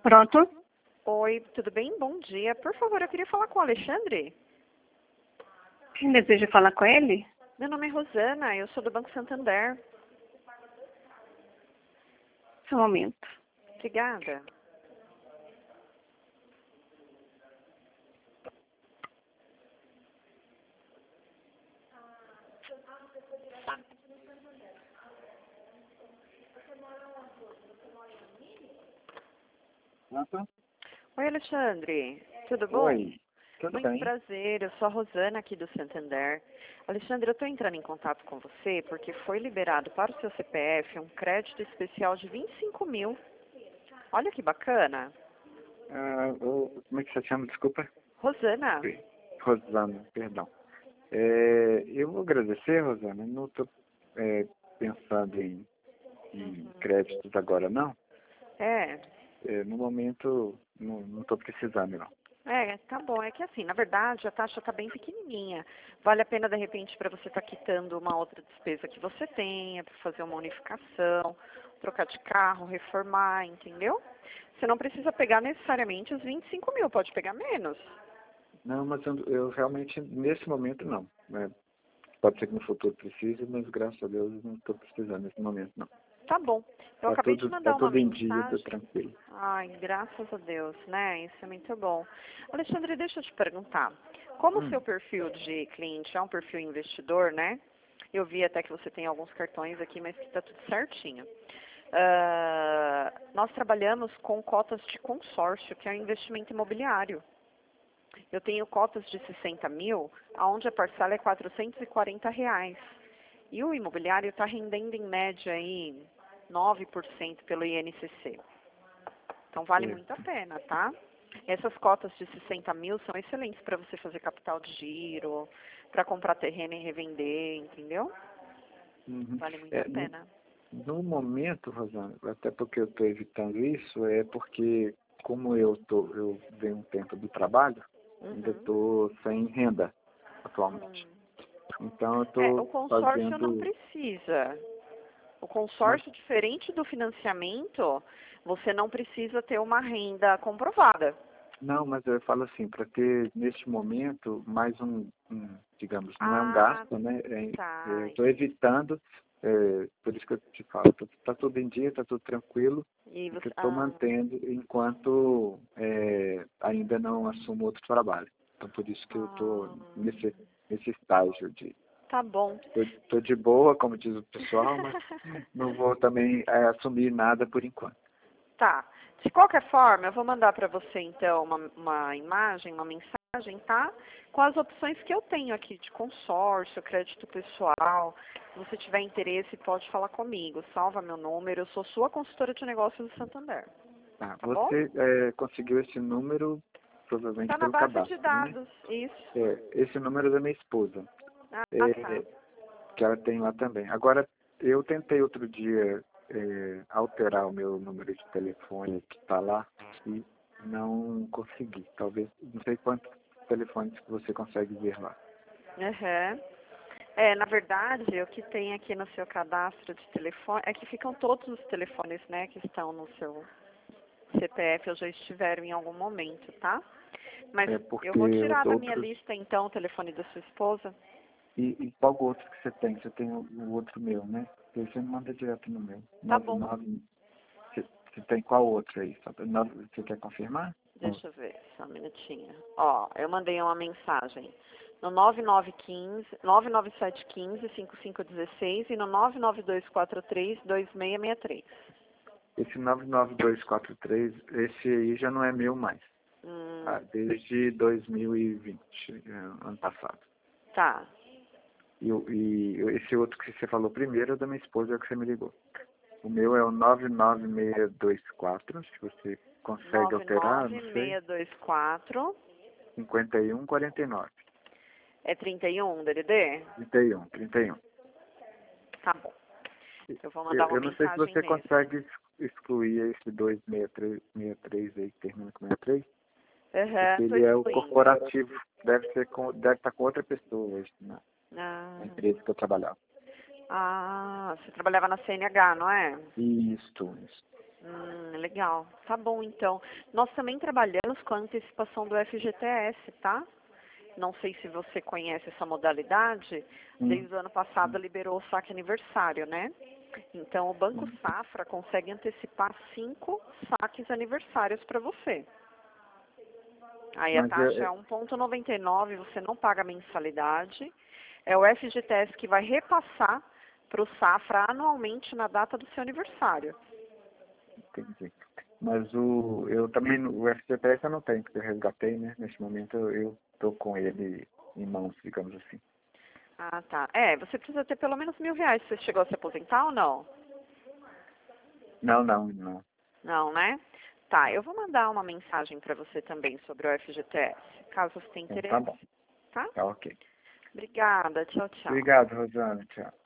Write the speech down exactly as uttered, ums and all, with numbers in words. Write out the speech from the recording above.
Pronto? Oi, tudo bem? Bom dia. Por favor, eu queria falar com o Alexandre. Quem deseja falar com ele? Meu nome é Rosana, eu sou do Banco Santander. Só um momento. Obrigada. Pronto? Oi, Alexandre. Tudo bom? Oi, tudo Muito bem? prazer, eu sou a Rosana aqui do Santander. Alexandre, eu estou entrando em contato com você porque foi liberado para o seu C P F um crédito especial de vinte e cinco mil. Olha que bacana. Ah, o- como é que você chama? Desculpa. Rosana. Rosana, perdão. É, eu vou agradecer, Rosana. Não estou pensando em, em créditos agora, não. É, É, no momento, não estou precisando, não. é, tá bom. É que assim, na verdade, a taxa está bem pequenininha. Vale a pena, de repente, para você estar quitando uma outra despesa que você tenha, para fazer uma unificação, trocar de carro, reformar, entendeu? Você não precisa pegar necessariamente os vinte e cinco mil, pode pegar menos. Não, mas eu, eu realmente, nesse momento, não. Né? Pode ser que no futuro precise, mas graças a Deus não estou precisando nesse momento, não. Tá bom. Eu Está acabei de tudo, tá mandar uma tudo em dia, tá mensagem. tranquilo. Ai, graças a Deus, né? Isso é muito bom. Alexandre, deixa eu te perguntar. Como o Hum. seu perfil de cliente é um perfil investidor, né? Eu vi até que você tem alguns cartões aqui, mas que está tudo certinho. Ah, nós trabalhamos com cotas de consórcio, que é um investimento imobiliário. Eu tenho cotas de sessenta mil, onde a parcela é quatrocentos e quarenta reais. E o imobiliário está rendendo em média aí nove por cento pelo I N C C. Então vale Certo. muito a pena, tá? Essas cotas de sessenta mil são excelentes para você fazer capital de giro, para comprar terreno e revender, entendeu? Uhum. Vale muito É, a pena. No momento, Rosana, até porque eu estou evitando isso, é porque como eu tô, eu venho um tempo do trabalho, ainda Uhum. estou sem renda atualmente. Hum. Então eu É, o estou consórcio não fazendo. precisa. O Mas, consórcio, diferente do financiamento, você não precisa ter uma renda comprovada. não, mas eu falo assim, para ter neste momento mais um, um, digamos, não é um Ah, gasto, né? É, é, eu tá. estou evitando, é, por isso que eu te falo, está tudo em dia, está tudo tranquilo, E porque você, eu estou ah, mantendo enquanto é, ainda não assumo outro trabalho. Então por isso que eu estou ah, nesse, nesse estágio de tá bom. estou de boa, como diz o pessoal, mas não vou também é, assumir nada por enquanto. Tá. De qualquer forma, eu vou mandar para você, então, uma, uma imagem, uma mensagem, tá? Com as opções que eu tenho aqui de consórcio, crédito pessoal. Se você tiver interesse, pode falar comigo. Salva meu número. Eu sou sua consultora de negócios do Santander. Tá, Tá bom? você é, conseguiu esse número provavelmente Está na pelo base de cadastro, né? dados. Isso. É, esse número é da minha esposa, Ah, tá. é, que ela tem lá também. Agora, eu tentei outro dia é, alterar o meu número de telefone que está lá e não consegui. Talvez, não sei quantos telefones que você consegue ver lá. Uhum. É, na verdade, o que tem aqui no seu cadastro de telefone é que ficam todos os telefones, né, que estão no seu C P F ou já estiveram em algum momento, tá? Mas É porque eu vou os tirar da minha outros. lista, então, o telefone da sua esposa. E, e qual outro que você tem? Você tem o, o outro meu, né? Porque você manda direto no meu. Tá nove bom. nove Você, você tem qual outro aí? Só pra- nove- Você quer confirmar? Hum. Deixa eu ver, só um minutinho. Ó, eu mandei uma mensagem no nove nove um cinco, nove nove sete um cinco, cinco cinco um seis e no nove nove dois quatro três, dois seis seis três. Esse nove nove dois quatro três, esse aí já não é meu mais. Hum, Ah, desde dois mil e vinte, é, ano passado. tá. E, o- e esse outro que você falou primeiro é da minha esposa, é o que você me ligou. O meu é o nove nove seis dois quatro, se você consegue nove alterar, nove não sei, seis dois quatro. cinquenta e um quarenta e nove. É trinta e um, D D D? trinta e um, trinta e um. Tá bom. Eu vou Eu, mandar uma eu não sei se mensagem você nesse. consegue ex- excluir esse dois seis três, seis três aí, que termina com sessenta e três, porque Aham, tô ele é o excluindo. corporativo, deve, ser com, deve estar com outra pessoa hoje, na, Ah, na empresa que eu trabalhava. ah, você trabalhava na C N H, não é? Isso, isso. Hum, legal. Tá bom, então. Nós também trabalhamos com a antecipação do F G T S, tá? Não sei se você conhece essa modalidade. Hum. Desde o ano passado liberou o saque aniversário, né? Então, o Banco Safra consegue antecipar cinco saques aniversários para você. Aí a Mas taxa é- é um vírgula noventa e nove, você não paga mensalidade. É o F G T S que vai repassar para o Safra anualmente na data do seu aniversário. Entendi. Mas o, eu também, o F G T S eu não tenho, porque eu resgatei, né? Neste momento eu estou com ele em mãos, digamos assim. Ah, tá. É, você precisa ter pelo menos mil reais. Você chegou a se aposentar ou não? Não, não, não. Não, né? Tá, eu vou mandar uma mensagem para você também sobre o F G T S, caso você tenha Então, interesse. tá bom. Tá? Tá ok. Obrigada. Tchau, tchau. Obrigado, Rosana. Tchau.